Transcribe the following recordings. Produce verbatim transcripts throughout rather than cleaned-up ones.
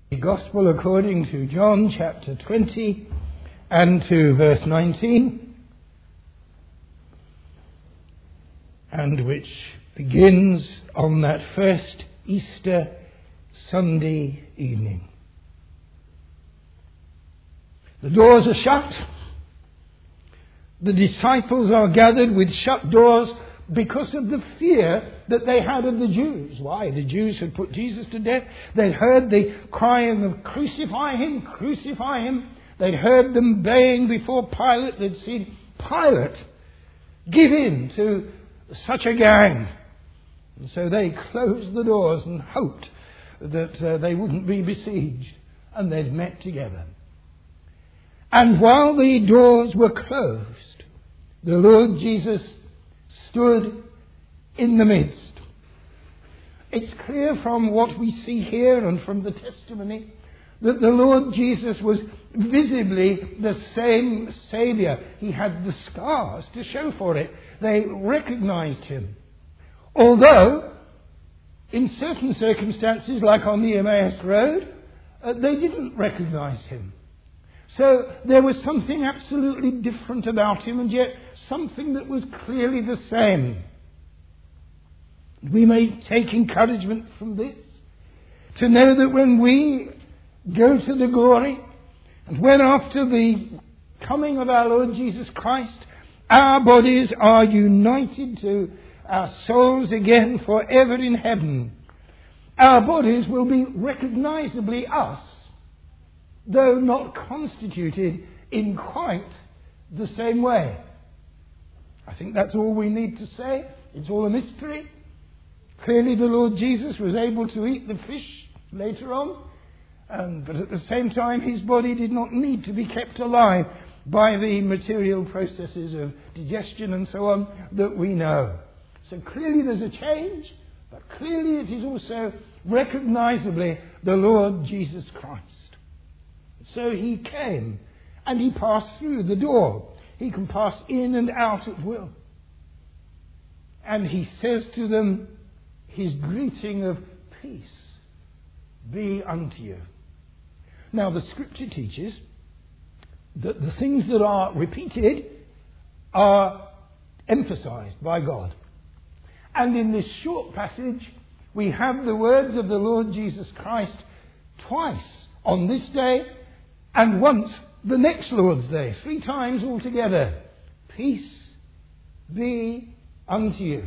The Gospel according to John chapter twenty and to verse nineteen, and which begins on that first Easter Sunday evening. The doors are shut. The disciples are gathered with shut doors because of the fear that they had of the Jews. Why? The Jews had put Jesus to death. They'd heard the crying of crucify him, crucify him. They'd heard them baying before Pilate. They'd seen Pilate give in to such a gang. And so they closed the doors and hoped that uh, they wouldn't be besieged. And they'd met together. And while the doors were closed, the Lord Jesus stood in the midst. It's clear from what we see here and from the testimony that the Lord Jesus was visibly the same Saviour. He had the scars to show for it. They recognized him. Although, in certain circumstances, like on the Emmaus Road, uh, they didn't recognize him. So there was something absolutely different about him, and yet something that was clearly the same. We may take encouragement from this to know that when we go to the glory, and when after the coming of our Lord Jesus Christ, our bodies are united to our souls again forever in heaven, our bodies will be recognizably us, though not constituted in quite the same way. I think that's all we need to say. It's all a mystery. Clearly the Lord Jesus was able to eat the fish later on, um, but at the same time his body did not need to be kept alive by the material processes of digestion and so on that we know. So clearly there's a change, but clearly it is also recognizably the Lord Jesus Christ. So he came and he passed through the door. He can pass in and out at will. And he says to them his greeting of peace be unto you. Now the scripture teaches that the things that are repeated are emphasized by God. And in this short passage we have the words of the Lord Jesus Christ twice on this day and once the next Lord's Day, three times altogether. Peace be unto you.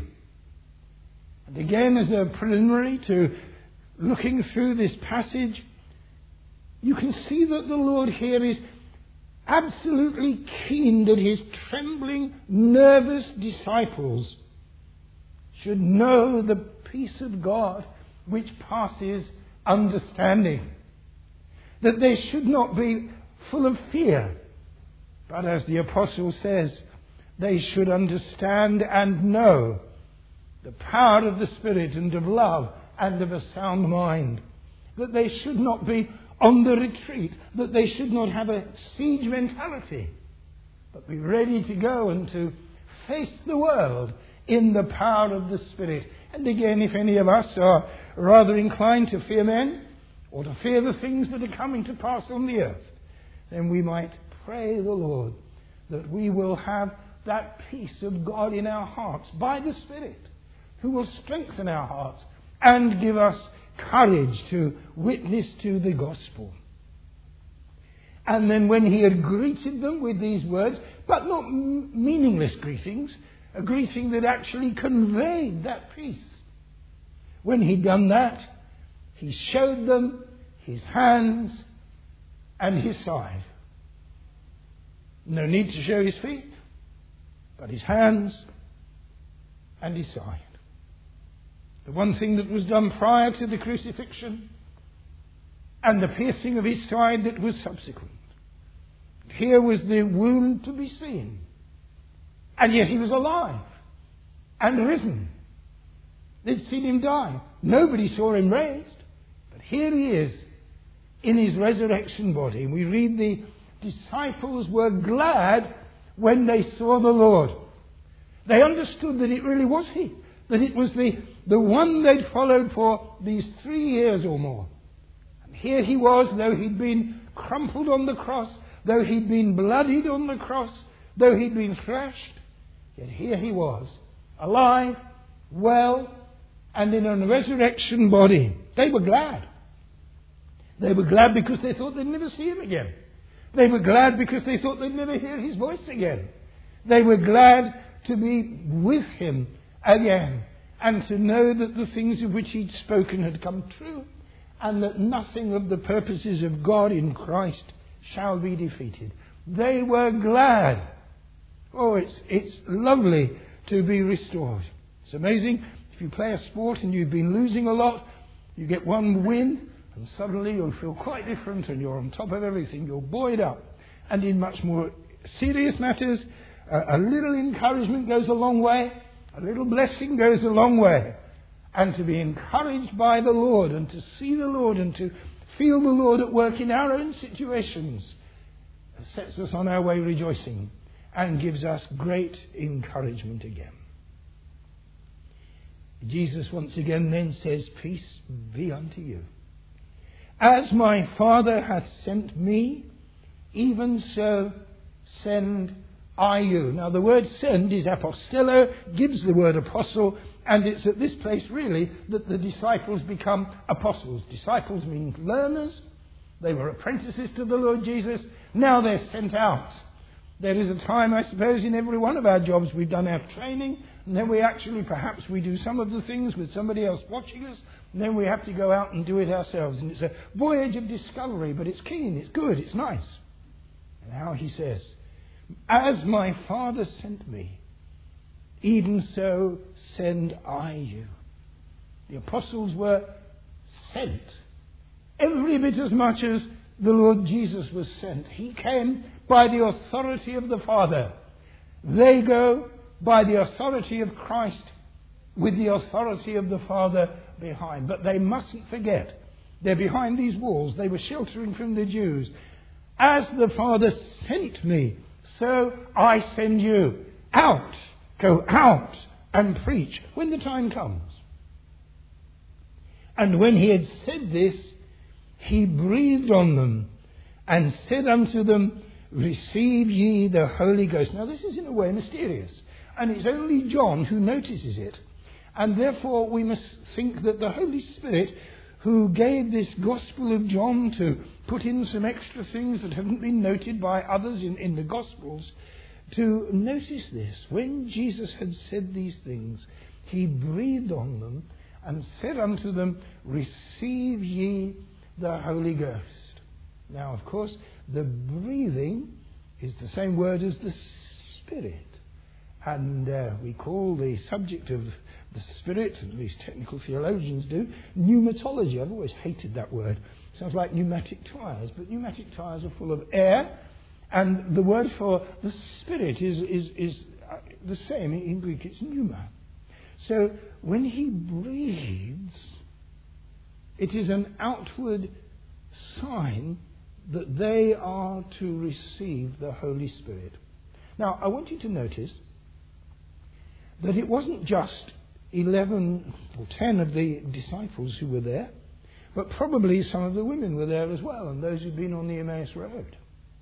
And again, as a preliminary to looking through this passage, you can see that the Lord here is absolutely keen that his trembling, nervous disciples should know the peace of God which passes understanding. That they should not be full of fear, but as the apostle says, they should understand and know the power of the Spirit and of love and of a sound mind. That they should not be on the retreat, that they should not have a siege mentality, but be ready to go and to face the world in the power of the Spirit. And again, if any of us are rather inclined to fear men, or to fear the things that are coming to pass on the earth, then we might pray the Lord that we will have that peace of God in our hearts by the Spirit, who will strengthen our hearts and give us courage to witness to the gospel. And then when he had greeted them with these words, but not m- meaningless greetings, a greeting that actually conveyed that peace, when he'd done that, he showed them his hands and his side. No need to show his feet, but his hands and his side. The one thing that was done prior to the crucifixion and the piercing of his side that was subsequent. Here was the wound to be seen. And yet he was alive and risen. They'd seen him die. Nobody saw him raised. But here he is in his resurrection body. We read the disciples were glad when they saw the Lord. They understood that it really was he. That it was the, the one they'd followed for these three years or more. And here he was, though he'd been crumpled on the cross, though he'd been bloodied on the cross, though he'd been thrashed, yet here he was, alive, well, and in a resurrection body. They were glad. They were glad because they thought they'd never see him again. They were glad because they thought they'd never hear his voice again. They were glad to be with him again and to know that the things of which he'd spoken had come true and that nothing of the purposes of God in Christ shall be defeated. They were glad. Oh, it's, it's lovely to be restored. It's amazing. If you play a sport and you've been losing a lot, you get one win and suddenly you'll feel quite different and you're on top of everything. You're buoyed up. And in much more serious matters, a, a little encouragement goes a long way. A little blessing goes a long way. And to be encouraged by the Lord and to see the Lord and to feel the Lord at work in our own situations sets us on our way rejoicing and gives us great encouragement again. Jesus once again then says, "Peace be unto you. As my Father hath sent me, even so send I you." Now the word send is apostello, gives the word apostle, and it's at this place really that the disciples become apostles. Disciples mean learners. They were apprentices to the Lord Jesus. Now they're sent out. There is a time, I suppose, in every one of our jobs we've done our training, and then we actually, perhaps we do some of the things with somebody else watching us, and then we have to go out and do it ourselves. And it's a voyage of discovery, but it's keen, it's good, it's nice. And now he says, "As my Father sent me, even so send I you." The apostles were sent every bit as much as the Lord Jesus was sent. He came by the authority of the Father. They go by the authority of Christ with the authority of the Father behind. But they mustn't forget, they're behind these walls. They were sheltering from the Jews. "As the Father sent me, so I send you out." Go out and preach when the time comes. And when he had said this, he breathed on them and said unto them, "Receive ye the Holy Ghost." Now this is in a way mysterious, and it's only John who notices it. And therefore we must think that the Holy Spirit, who gave this Gospel of John to put in some extra things that haven't been noted by others in, in the Gospels, to notice this. When Jesus had said these things, he breathed on them and said unto them, "Receive ye the Holy Ghost." Now, of course, the breathing is the same word as the Spirit. And uh, we call the subject of the Spirit, at least technical theologians do, pneumatology. I've always hated that word. It sounds like pneumatic tyres, but pneumatic tyres are full of air. And the word for the Spirit is, is, is uh, the same. In Greek, it's pneuma. So when he breathes, it is an outward sign that they are to receive the Holy Spirit. Now, I want you to notice that it wasn't just eleven or ten of the disciples who were there, but probably some of the women were there as well, and those who'd been on the Emmaus Road.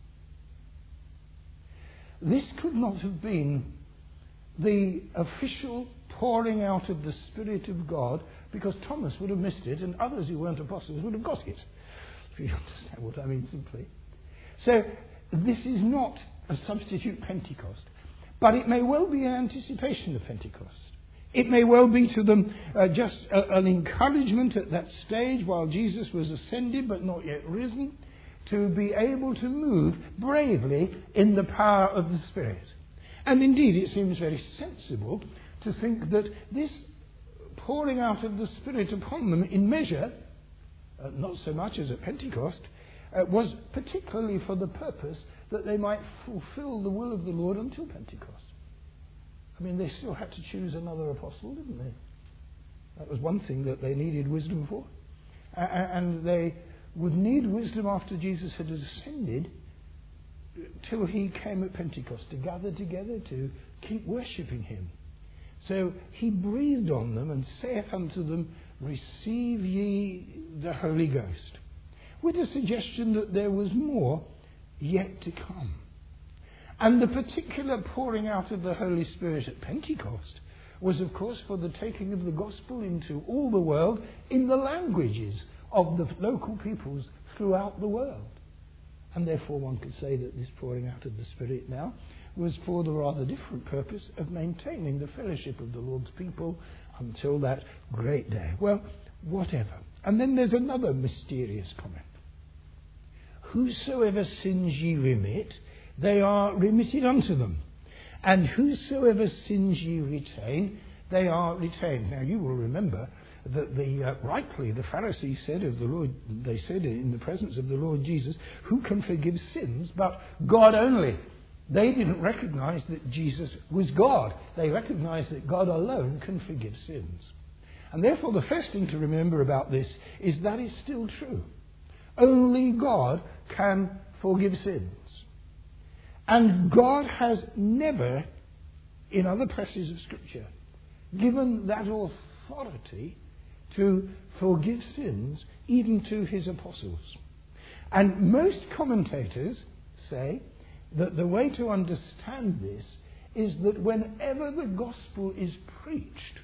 This could not have been the official pouring out of the Spirit of God, because Thomas would have missed it and others who weren't apostles would have got it, if you understand what I mean simply. So this is not a substitute Pentecost, but it may well be an anticipation of Pentecost. It may well be to them uh, just a, an encouragement at that stage while Jesus was ascended but not yet risen, to be able to move bravely in the power of the Spirit. And indeed it seems very sensible to think that this pouring out of the Spirit upon them in measure, uh, not so much as at Pentecost, uh, was particularly for the purpose that they might fulfill the will of the Lord until Pentecost. I mean, they still had to choose another apostle, didn't they? That was one thing that they needed wisdom for. Uh, and they would need wisdom after Jesus had ascended till he came at Pentecost, to gather together, to keep worshipping him. So he breathed on them and saith unto them, "Receive ye the Holy Ghost." with a suggestion that there was more yet to come. And the particular pouring out of the Holy Spirit at Pentecost was, of course, for the taking of the gospel into all the world in the languages of the local peoples throughout the world. And therefore one could say that this pouring out of the Spirit now was for the rather different purpose of maintaining the fellowship of the Lord's people until that great day. Well, whatever. And then there's another mysterious comment. Whosoever sins ye remit, they are remitted unto them. And whosoever sins ye retain, they are retained. Now you will remember that the uh, rightly the Pharisees said of the Lord, they said in the presence of the Lord Jesus, who can forgive sins but God only? They didn't recognize that Jesus was God. They recognized that God alone can forgive sins. And therefore the first thing to remember about this is that is still true. Only God can forgive sins. And God has never, in other passages of Scripture, given that authority to forgive sins even to his apostles. And most commentators say that the way to understand this is that whenever the gospel is preached,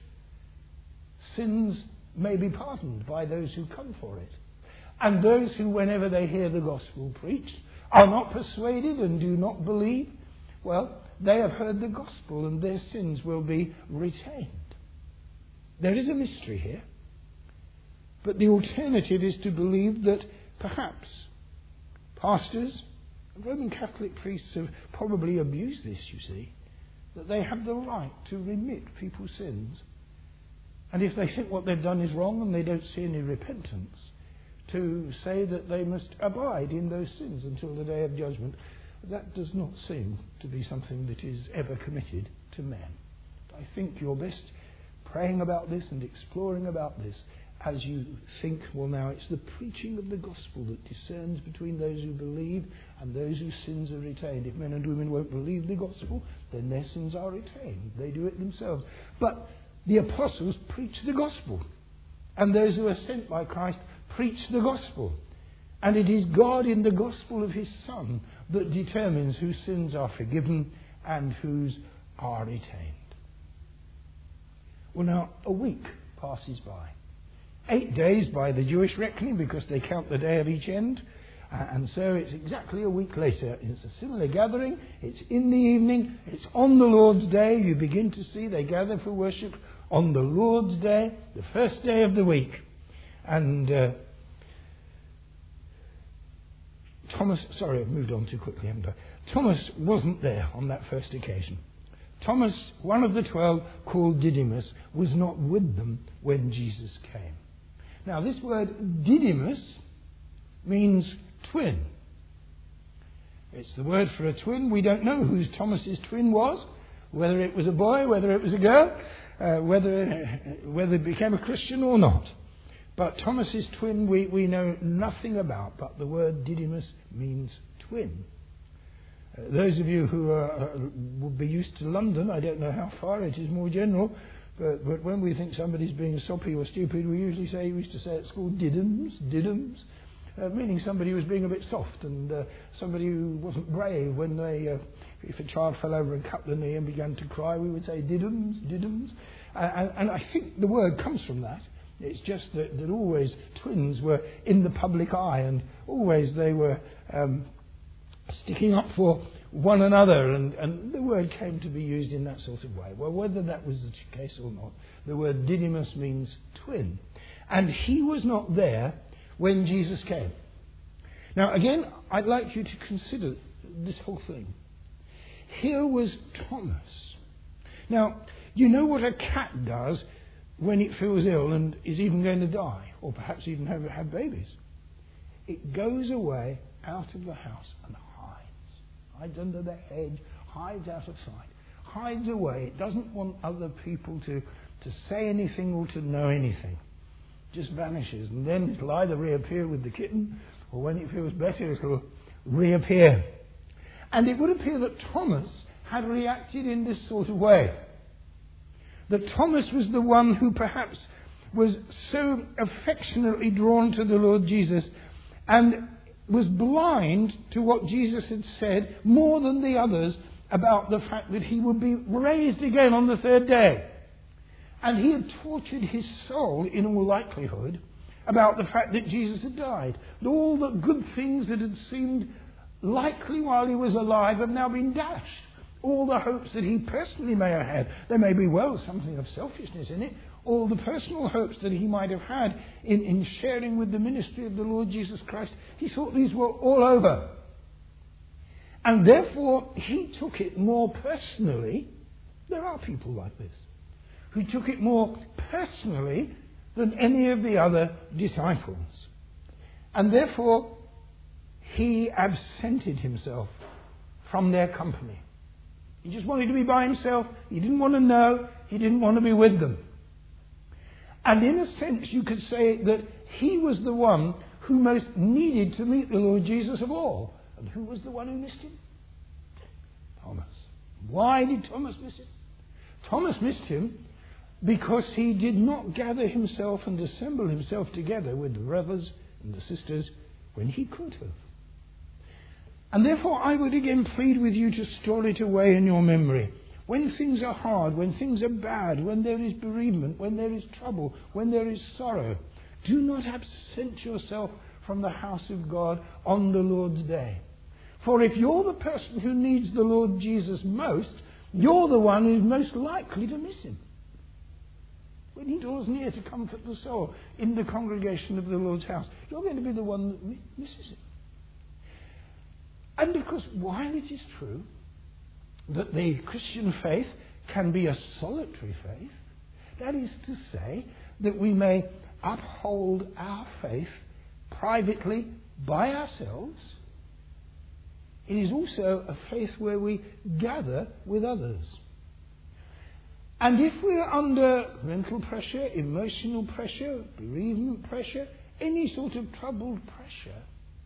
sins may be pardoned by those who come for it. And those who, whenever they hear the gospel preached, are not persuaded and do not believe, well, they have heard the gospel and their sins will be retained. There is a mystery here. But the alternative is to believe that perhaps pastors and Roman Catholic priests have probably abused this, you see, that they have the right to remit people's sins. And if they think what they've done is wrong and they don't see any repentance, to say that they must abide in those sins until the day of judgment. That does not seem to be something that is ever committed to men. I think you're best praying about this and exploring about this as you think, well, now it's the preaching of the gospel that discerns between those who believe and those whose sins are retained. If men and women won't believe the gospel, then their sins are retained. They do it themselves. But the apostles preach the gospel. And those who are sent by Christ preach the gospel. And it is God in the gospel of his Son that determines whose sins are forgiven and whose are retained. Well, now, a week passes by. Eight days by the Jewish reckoning, because they count the day of each end. Uh, and so it's exactly a week later. It's a similar gathering. It's in the evening. It's on the Lord's Day. You begin to see they gather for worship on the Lord's Day, the first day of the week. And uh, Thomas, sorry, I've moved on too quickly, haven't I? Thomas wasn't there on that first occasion. Thomas, one of the twelve, called Didymus, was not with them when Jesus came. Now, this word Didymus means twin. It's the word for a twin. We don't know whose Thomas's twin was, whether it was a boy, whether it was a girl, uh, whether, whether it became a Christian or not. But Thomas's twin we, we know nothing about, but the word Didymus means twin. Uh, those of you who are, uh, would be used to London, I don't know how far it is more general, but, but when we think somebody's being soppy or stupid, we usually say, we used to say at school, diddums, diddums, uh, meaning somebody who was being a bit soft and uh, somebody who wasn't brave. When they, uh, if a child fell over and cut the knee and began to cry, we would say diddums, diddums. Uh, and, and I think the word comes from that. It's just that, that always twins were in the public eye and always they were um, sticking up for one another, and, and the word came to be used in that sort of way. Well, whether that was the case or not, the word Didymus means twin. And he was not there when Jesus came. Now, again, I'd like you to consider this whole thing. Here was Thomas. Now, you know what a cat does when it feels ill and is even going to die, or perhaps even have, have babies? It goes away out of the house and hides. Hides under the hedge, hides out of sight, hides away. It doesn't want other people to, to say anything or to know anything. Just vanishes, and then it'll either reappear with the kitten, or when it feels better, it'll reappear. And it would appear that Thomas had reacted in this sort of way. That Thomas was the one who perhaps was so affectionately drawn to the Lord Jesus and was blind to what Jesus had said more than the others about the fact that he would be raised again on the third day. And he had tortured his soul, in all likelihood, about the fact that Jesus had died. And all the good things that had seemed likely while he was alive have now been dashed. All the hopes that he personally may have had, there may be, well, something of selfishness in it, all the personal hopes that he might have had in, in sharing with the ministry of the Lord Jesus Christ, he thought these were all over. And therefore, he took it more personally. There are people like this, who took it more personally than any of the other disciples. And therefore, he absented himself from their company. He just wanted to be by himself. He didn't want to know. He didn't want to be with them. And in a sense, you could say that he was the one who most needed to meet the Lord Jesus of all. And who was the one who missed him? Thomas. Why did Thomas miss him? Thomas missed him because he did not gather himself and assemble himself together with the brothers and the sisters when he could have. And therefore I would again plead with you to store it away in your memory. When things are hard, when things are bad, when there is bereavement, when there is trouble, when there is sorrow, do not absent yourself from the house of God on the Lord's day. For if you're the person who needs the Lord Jesus most, you're the one who's most likely to miss him when he draws near to comfort the soul in the congregation of the Lord's house. You're going to be the one that misses him. And of course, while it is true that the Christian faith can be a solitary faith, that is to say that we may uphold our faith privately by ourselves, it is also a faith where we gather with others. And if we are under mental pressure, emotional pressure, bereavement pressure, any sort of troubled pressure,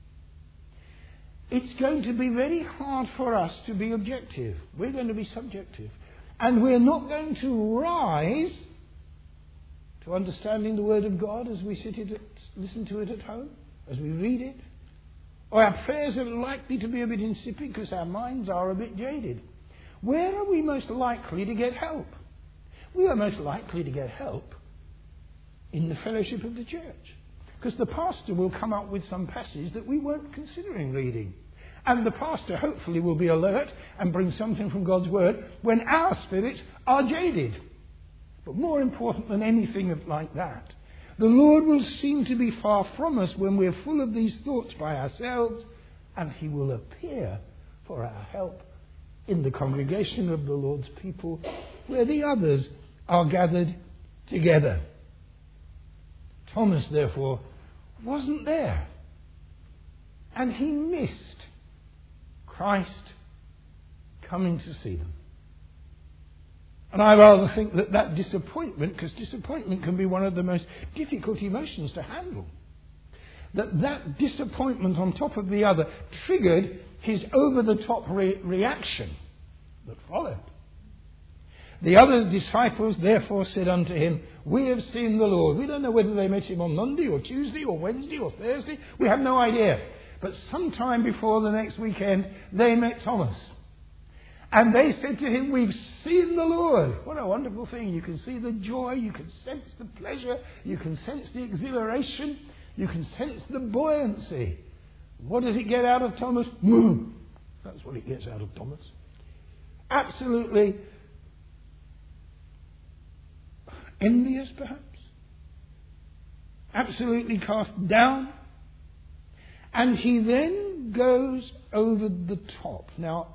it's going to be very hard for us to be objective. We're going to be subjective. And we're not going to rise to understanding the Word of God as we sit it, listen to it at home, as we read it. Or our prayers are likely to be a bit insipid because our minds are a bit jaded. Where are we most likely to get help? We are most likely to get help in the fellowship of the church. Because the pastor will come up with some passage that we weren't considering reading. And the pastor hopefully will be alert and bring something from God's Word when our spirits are jaded. But more important than anything like that, the Lord will seem to be far from us when we're full of these thoughts by ourselves, and he will appear for our help in the congregation of the Lord's people where the others are gathered together. Thomas, therefore, wasn't there. And he missed Christ coming to see them. And I rather think that that disappointment, because disappointment can be one of the most difficult emotions to handle, that that disappointment on top of the other triggered his over-the-top re- reaction that followed. The other disciples therefore said unto him, we have seen the Lord. We don't know whether they met him on Monday or Tuesday or Wednesday or Thursday. We have no idea. But sometime before the next weekend, they met Thomas. And they said to him, we've seen the Lord. What a wonderful thing. You can see the joy. You can sense the pleasure. You can sense the exhilaration. You can sense the buoyancy. What does it get out of Thomas? Moo. That's what it gets out of Thomas. Absolutely envious, perhaps. Absolutely cast down. And he then goes over the top. Now,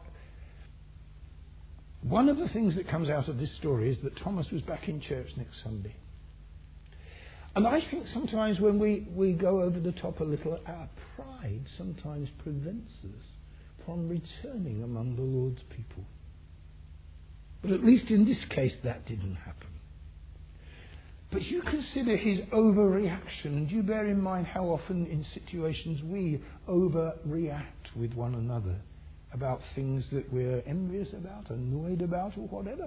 one of the things that comes out of this story is that Thomas was back in church next Sunday. And I think sometimes when we, we go over the top a little, our pride sometimes prevents us from returning among the Lord's people. But at least in this case, that didn't happen. But you consider his overreaction, and you bear in mind how often in situations we overreact with one another about things that we're envious about, annoyed about, or whatever.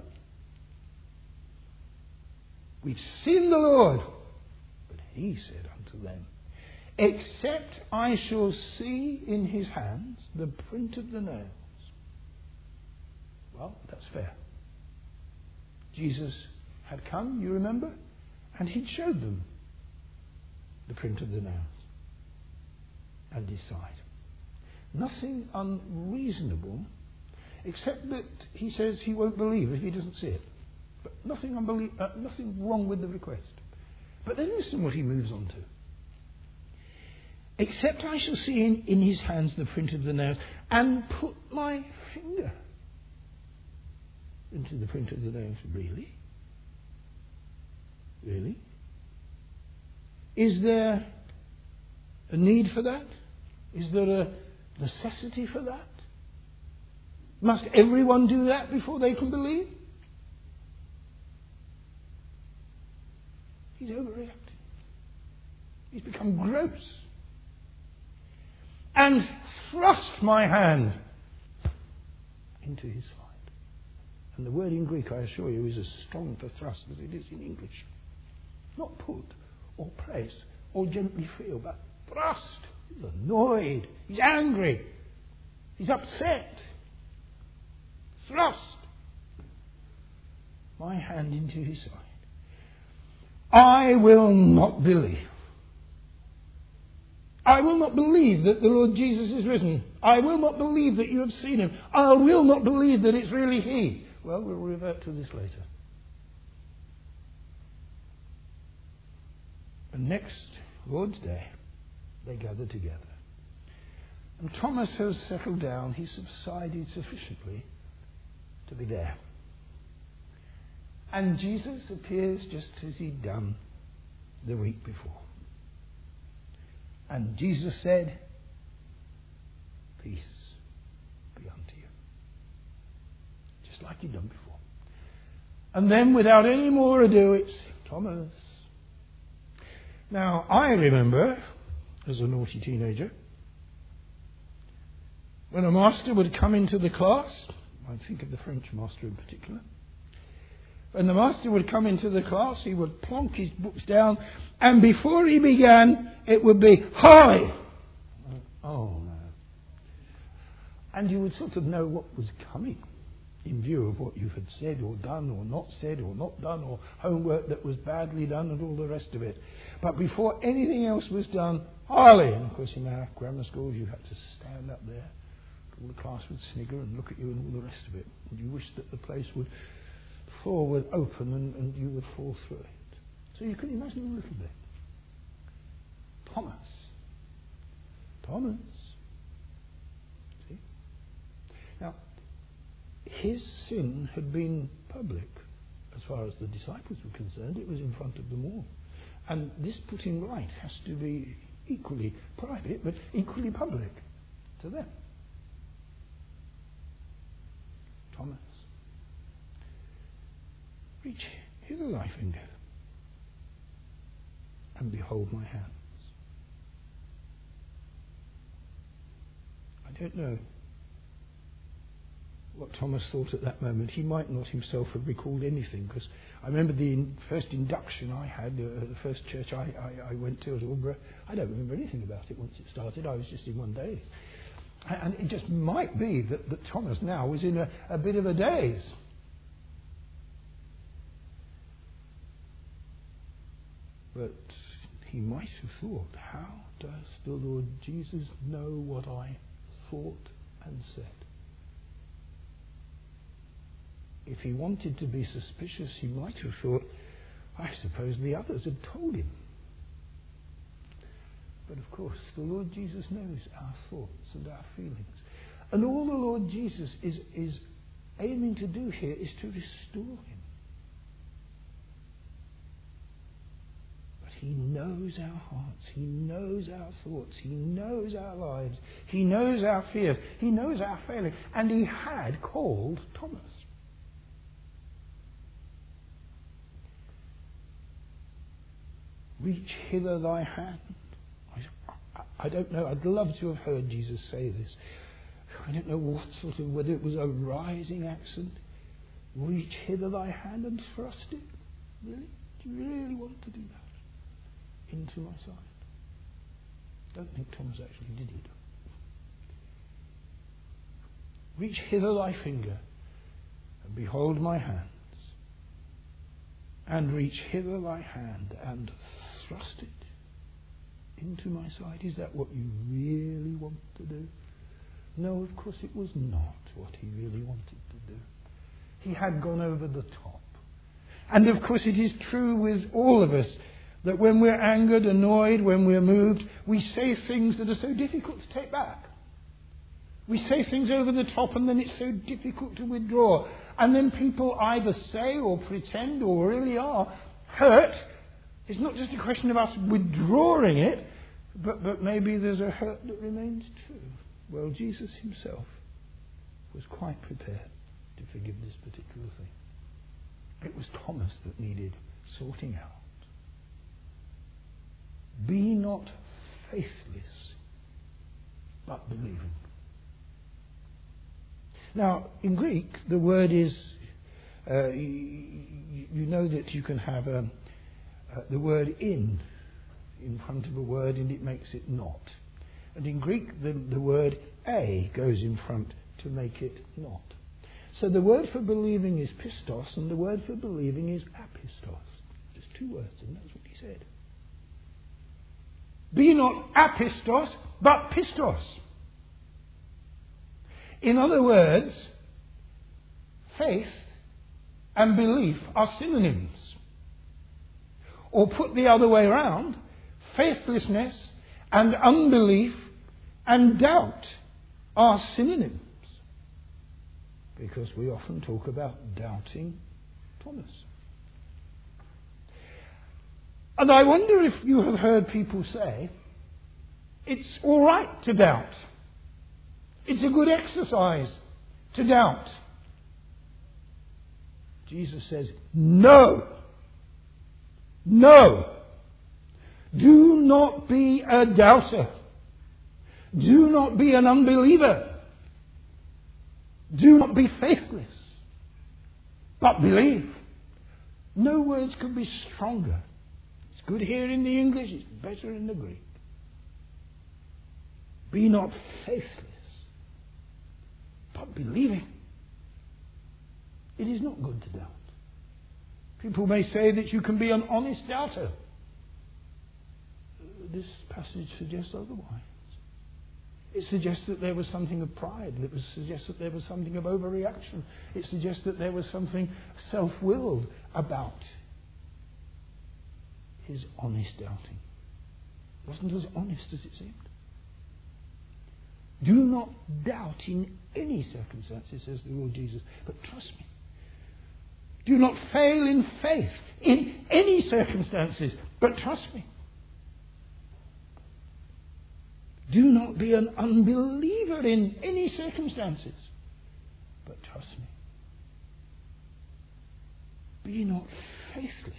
We've seen the Lord. But he said unto them, except I shall see in his hands the print of the nails. Well, that's fair. Jesus had come, you remember, and he'd showed them the print of the nails and his side. Nothing unreasonable, except that he says he won't believe if he doesn't see it. But nothing, unbelie- uh, nothing wrong with the request. But then listen what he moves on to. Except I shall see in, in his hands the print of the nails, and put my finger into the print of the nails. Really? Really? Is there a need for that? Is there a necessity for that? Must everyone do that before they can believe? He's overreacting. He's become gross. And thrust my hand into his side. And the word in Greek, I assure you, is as strong for thrust as it is in English. Not put or place or gently feel, but thrust. He's annoyed. He's angry. He's upset. Thrust my hand into his side. I will not believe. I will not believe that the Lord Jesus is risen. I will not believe that you have seen him. I will not believe that it's really he. Well, we'll revert to this later. And next Lord's Day, they gather together. And Thomas has settled down. He's subsided sufficiently to be there. And Jesus appears just as he'd done the week before. And Jesus said, peace be unto you. Just like he'd done before. And then without any more ado, it's Thomas. Now, I remember, as a naughty teenager, when a master would come into the class, I think of the French master in particular, when the master would come into the class, he would plonk his books down, and before he began, it would be, hi! Oh, no. And you would sort of know what was coming in view of what you had said or done or not said or not done, or homework that was badly done and all the rest of it. But before anything else was done, Harley! And of course in our grammar schools you had to stand up there. All the class would snigger and look at you and all the rest of it. And you wished that the place would floor would open and, and you would fall through it. So you can imagine a little bit. Thomas. Thomas. See? Now, his sin had been public. As far as the disciples were concerned, it was in front of them all. And this putting right has to be equally private, but equally public to them. Thomas, reach hither thy finger, and behold my hands. I don't know what Thomas thought at that moment. He might not himself have recalled anything, because I remember the in, first induction I had, uh, the first church I, I, I went to at Aldborough. I don't remember anything about it once it started. I was just in one daze. And it just might be that, that Thomas now was in a, a bit of a daze. But he might have thought, how does the Lord Jesus know what I thought and said? If he wanted to be suspicious, he might have thought, I suppose the others had told him. But of course, the Lord Jesus knows our thoughts and our feelings. And all the Lord Jesus is, is aiming to do here is to restore him. But he knows our hearts. He knows our thoughts. He knows our lives. He knows our fears. He knows our failings. And he had called Thomas. Reach hither thy hand. I don't know. I'd love to have heard Jesus say this. I don't know what sort of, whether it was a rising accent. Reach hither thy hand and thrust it. Really? Do you really want to do that? Into my side. don't think Thomas actually did it. Reach hither thy finger, and behold my hands. And reach hither thy hand, and thrust it into my side. Is that what you really want to do? No, of course it was not what he really wanted to do. He had gone over the top. And of course it is true with all of us that when we're angered, annoyed, when we're moved, we say things that are so difficult to take back. We say things over the top and then it's so difficult to withdraw. And then people either say or pretend or really are hurt. It's not just a question of us withdrawing it, but, but maybe there's a hurt that remains too. Well, Jesus himself was quite prepared to forgive this particular thing. It was Thomas that needed sorting out. Be not faithless, but believing. Now, in Greek, the word is, uh, you, you know that you can have um, uh, the word in in front of a word and it makes it not. And in Greek, the, the word a goes in front to make it not. So the word for believing is pistos and the word for believing is apistos. Just two words, and that's what he said. Be not apistos, but pistos. In other words, faith and belief are synonyms. Or put the other way around, faithlessness and unbelief and doubt are synonyms. Because we often talk about doubting Thomas. And I wonder if you have heard people say, it's all right to doubt. It's a good exercise to doubt. Jesus says, no. No. Do not be a doubter. Do not be an unbeliever. Do not be faithless. But believe. No words could be stronger. It's good here in the English, it's better in the Greek. Be not faithless, but believing. It is not good to doubt. People may say that you can be an honest doubter. This passage suggests otherwise. It suggests that there was something of pride. It suggests that there was something of overreaction. It suggests that there was something self-willed about his honest doubting. It wasn't as honest as it seemed. Do not doubt in any circumstances, says the Lord Jesus, but trust me. Do not fail in faith in any circumstances, but trust me. Do not be an unbeliever in any circumstances, but trust me. Be not faithless,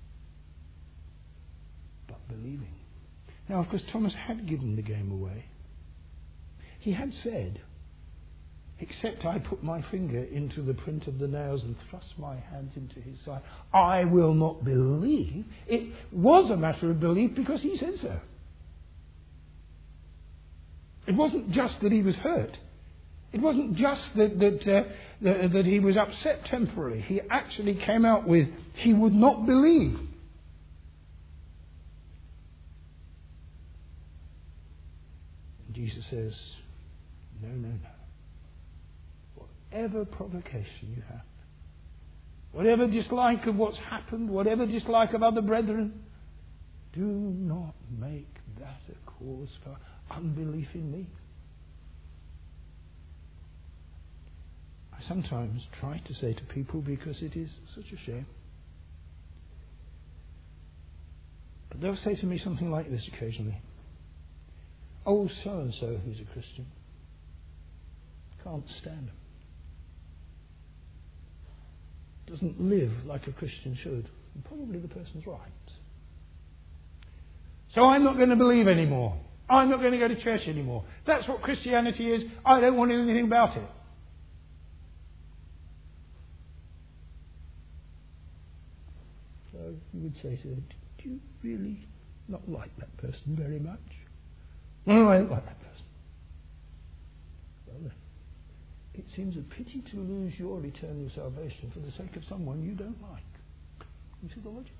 but believing. Now, of course, Thomas had given the game away. He had said, except I put my finger into the print of the nails and thrust my hand into his side, I will not believe. It was a matter of belief because he said so. It wasn't just that he was hurt. It wasn't just that that, uh, that that he was upset temporarily. He actually came out with, he would not believe. And Jesus says, no, no, no. Whatever provocation you have, whatever dislike of what's happened, whatever dislike of other brethren, do not make that a cause for unbelief in me. I sometimes try to say to people, because it is such a shame, but they'll say to me something like this occasionally. Oh, so-and-so who's a Christian, can't stand him. Doesn't live like a Christian should. And probably the person's right. So I'm not going to believe anymore. I'm not going to go to church anymore. That's what Christianity is. I don't want anything about it. So you would say to them, do you really not like that person very much? Oh, I don't like that person. Well then, it seems a pity to lose your eternal salvation for the sake of someone you don't like. You see the logic?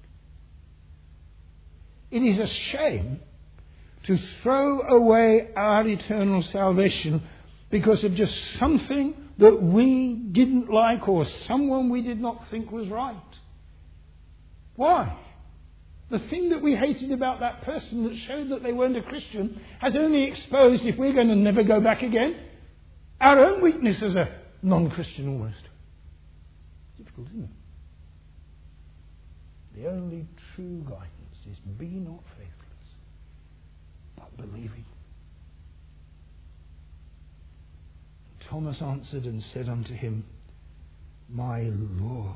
It is a shame to throw away our eternal salvation because of just something that we didn't like or someone we did not think was right. Why? The thing that we hated about that person that showed that they weren't a Christian has only exposed, if we're going to never go back again, our own weakness as a non-Christian almost. Difficult, isn't it? The only true guidance is be not faithless, but believing. Thomas answered and said unto him, My Lord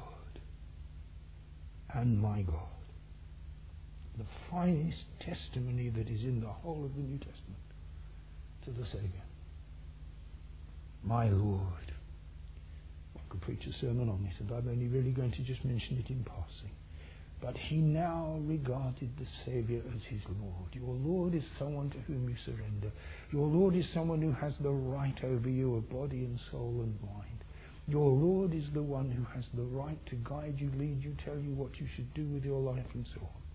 and my God. The finest testimony that is in the whole of the New Testament to the Saviour. My Lord. One could preach a sermon on it, and I'm only really going to just mention it in passing. But he now regarded the Saviour as his Lord. Your Lord is someone to whom you surrender. Your Lord is someone who has the right over you of body and soul and mind. Your Lord is the one who has the right to guide you, lead you, tell you what you should do with your life and so on.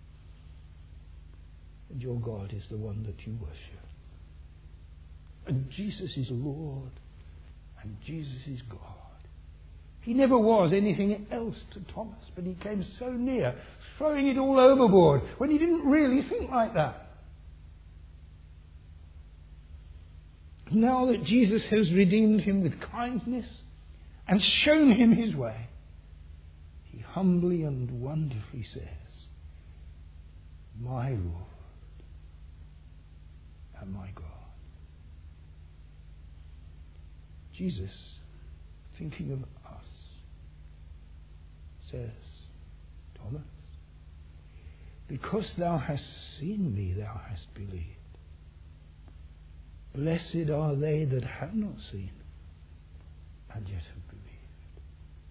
And your God is the one that you worship. And Jesus is Lord. And Jesus is God. He never was anything else to Thomas, but he came so near, throwing it all overboard, when he didn't really think like that. Now that Jesus has redeemed him with kindness and shown him his way, he humbly and wonderfully says, My Lord and my God. Jesus, thinking of us, says, Thomas, because thou hast seen me, thou hast believed. Blessed are they that have not seen and yet have believed.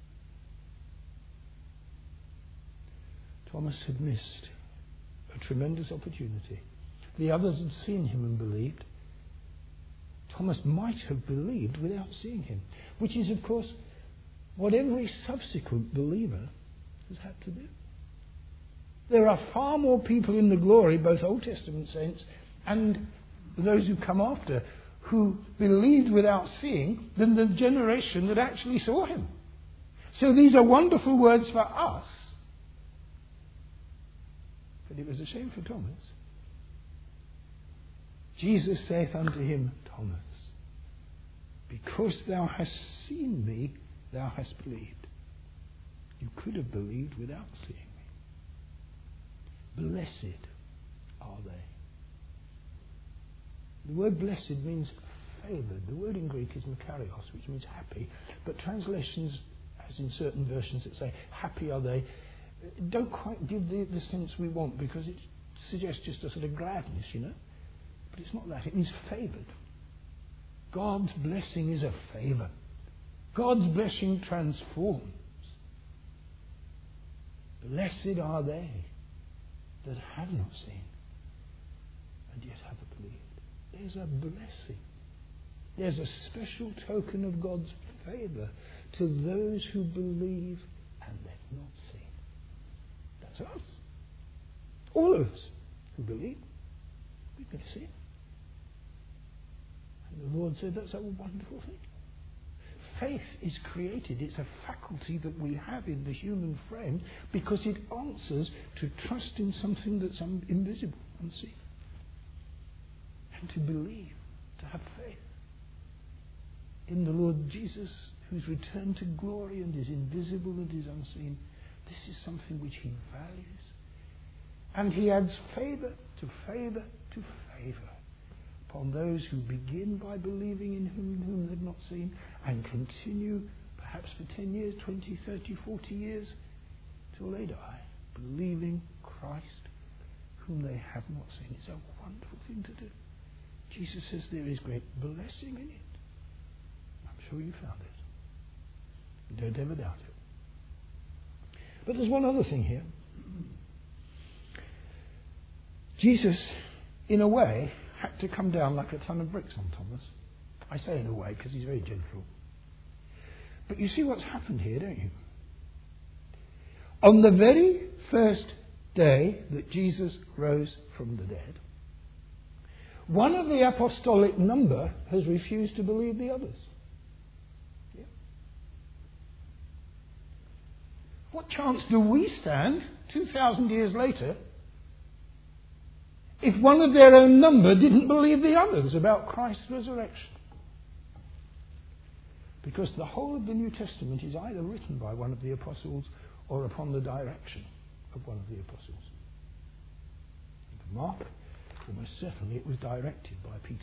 Thomas had missed a tremendous opportunity. The others had seen him and believed. Thomas might have believed without seeing him, which is, of course, what every subsequent believer has had to do. There are far more people in the glory, both Old Testament saints and those who come after, who believed without seeing, than the generation that actually saw him. So these are wonderful words for us. But it was a shame for Thomas. Jesus saith unto him, Thomas, because thou hast seen me, thou hast believed. You could have believed without seeing me. Blessed are they. The word blessed means favoured. The word in Greek is makarios, which means happy. But translations, as in certain versions that say, happy are they, don't quite give the, the sense we want, because it suggests just a sort of gladness, you know. But it's not that. It means favoured. God's blessing is a favour. God's blessing transforms. Blessed are they that have not seen and yet have believed. There's a blessing. There's a special token of God's favour to those who believe and they've not seen. That's us. All of us who believe, we've never seen. And the Lord said that's a wonderful thing. Faith is created. It's a faculty that we have in the human frame because it answers to trust in something that's un- invisible, unseen. And to believe, to have faith in the Lord Jesus, who's returned to glory and is invisible and is unseen. This is something which he values. And he adds favour to favour to favour upon those who begin by believing in whom, whom they've not seen and continue perhaps for ten years, twenty, thirty, forty years till they die, believing Christ whom they have not seen. It's a wonderful thing to do. Jesus says there is great blessing in it. I'm sure you found it. Don't ever doubt it. But there's one other thing here. Jesus, in a way, had to come down like a ton of bricks on Thomas. I say in a way because he's very gentle. But you see what's happened here, don't you? On the very first day that Jesus rose from the dead, one of the apostolic number has refused to believe the others. Yeah. What chance do we stand two thousand years later if one of their own number didn't believe the others about Christ's resurrection? Because the whole of the New Testament is either written by one of the apostles or upon the direction of one of the apostles. For Mark, almost certainly it was directed by Peter.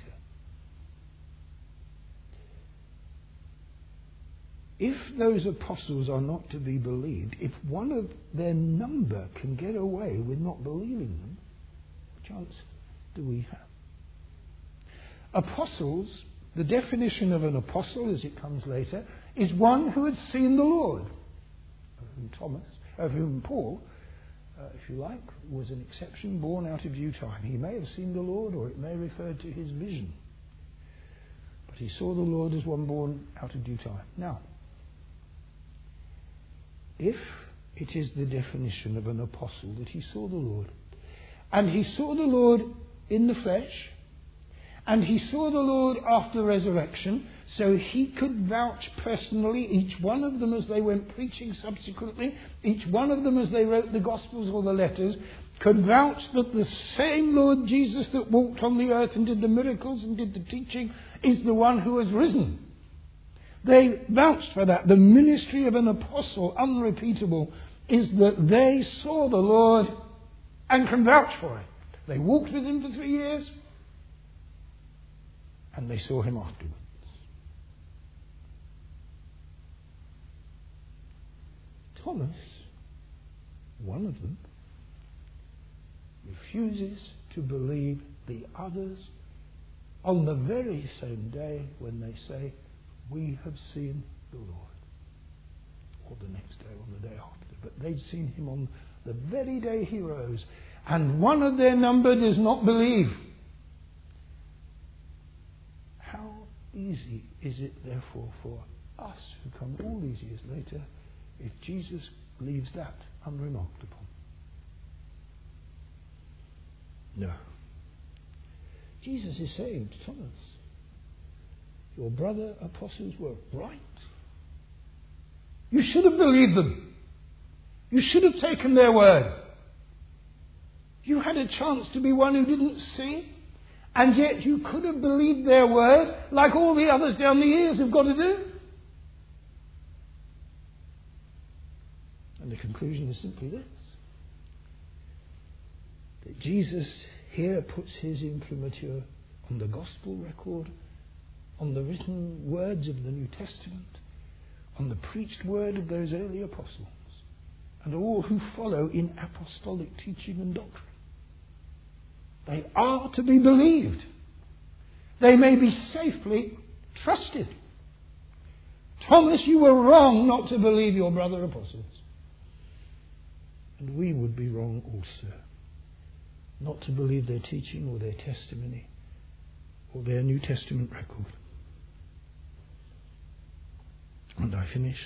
If those apostles are not to be believed, if one of their number can get away with not believing them, what chance do we have? Apostles, the definition of an apostle, as it comes later, is one who had seen the Lord, of whom Thomas, of whom Paul, uh, if you like, was an exception born out of due time. He may have seen the Lord, or it may refer to his vision. But he saw the Lord as one born out of due time. Now, if it is the definition of an apostle that he saw the Lord, and he saw the Lord in the flesh, and he saw the Lord after resurrection, so he could vouch personally, each one of them as they went preaching subsequently, each one of them as they wrote the Gospels or the letters, could vouch that the same Lord Jesus that walked on the earth and did the miracles and did the teaching is the one who has risen. They vouched for that. The ministry of an apostle, unrepeatable, is that they saw the Lord and can vouch for it. They walked with him for three years and they saw him afterwards. Thomas, one of them, refuses to believe the others on the very same day when they say, "We have seen the Lord." Or the next day, or the day after. But they'd seen him on the very day he rose. And one of their number does not believe. How easy is it, therefore, for us who come all these years later, if Jesus leaves that unremarked upon? No. Jesus is saying to Thomas, your brother apostles were right. You should have believed them. You should have taken their word. You had a chance to be one who didn't see, and yet you could have believed their word like all the others down the years have got to do. And the conclusion is simply this: that Jesus here puts his imprimatur on the gospel record, on the written words of the New Testament, on the preached word of those early apostles, and all who follow in apostolic teaching and doctrine. They are to be believed. They may be safely trusted. Thomas, you were wrong not to believe your brother apostles. And we would be wrong also not to believe their teaching or their testimony or their New Testament record. And I finish.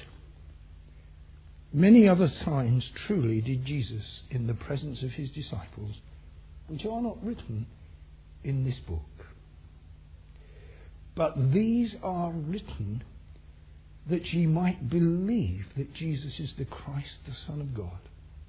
Many other signs truly did Jesus in the presence of his disciples, which are not written in this book. But these are written that ye might believe that Jesus is the Christ, the Son of God.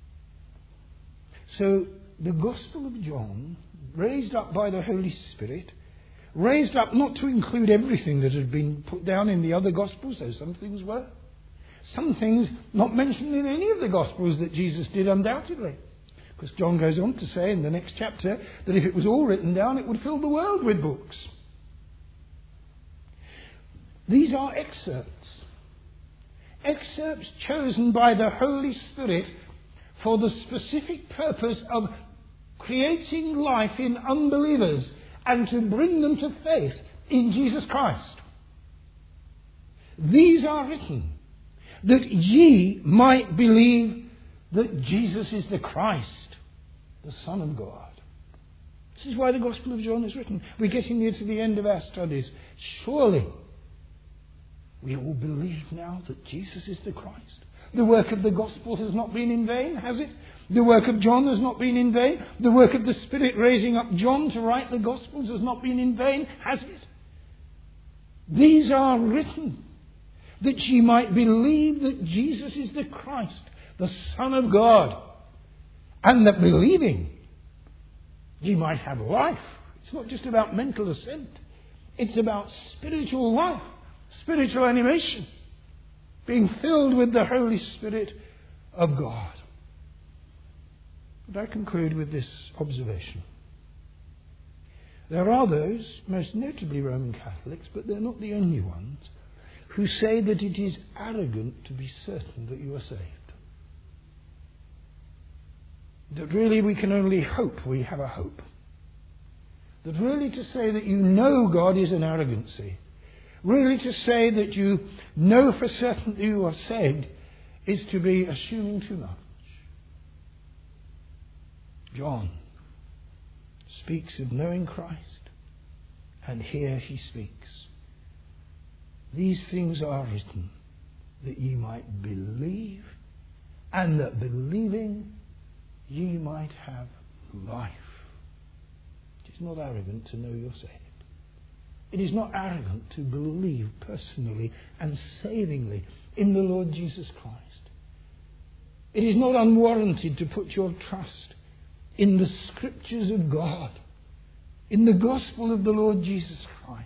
So the Gospel of John, raised up by the Holy Spirit, raised up not to include everything that had been put down in the other Gospels, though some things were. Some things not mentioned in any of the Gospels that Jesus did, undoubtedly. Because John goes on to say in the next chapter that if it was all written down, it would fill the world with books. These are excerpts. Excerpts chosen by the Holy Spirit for the specific purpose of creating life in unbelievers and to bring them to faith in Jesus Christ. These are written that ye might believe that Jesus is the Christ, the Son of God. This is why the Gospel of John is written. We're getting near to the end of our studies. Surely we all believe now that Jesus is the Christ. The work of the Gospel has not been in vain, has it? The work of John has not been in vain. The work of the Spirit raising up John to write the Gospels has not been in vain, has it? These are written that ye might believe that Jesus is the Christ, the Son of God, and that believing ye might have life. It's not just about mental assent. It's about spiritual life, spiritual animation, being filled with the Holy Spirit of God. But I conclude with this observation. There are those, most notably Roman Catholics, but they're not the only ones, who say that it is arrogant to be certain that you are saved. That really we can only hope we have a hope. That really to say that you know God is an arrogancy. Really to say that you know for certain that you are saved is to be assuming too much. John speaks of knowing Christ, and here he speaks. These things are written that ye might believe, and that believing ye might have life. It is not arrogant to know you're saved. It is not arrogant to believe personally and savingly in the Lord Jesus Christ. It is not unwarranted to put your trust in the Scriptures of God, in the gospel of the Lord Jesus Christ.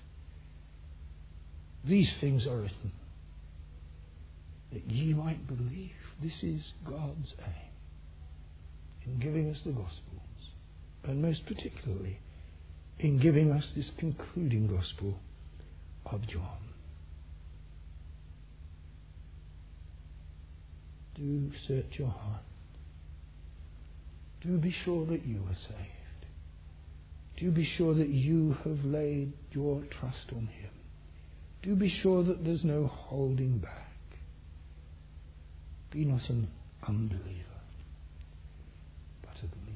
These things are written that ye might believe. This is God's aim in giving us the Gospels, and most particularly in giving us this concluding Gospel of John. Do search your heart. Do be sure that you are saved. Do be sure that you have laid your trust on Him. Do be sure that there's no holding back. Be not an unbeliever, but a believer.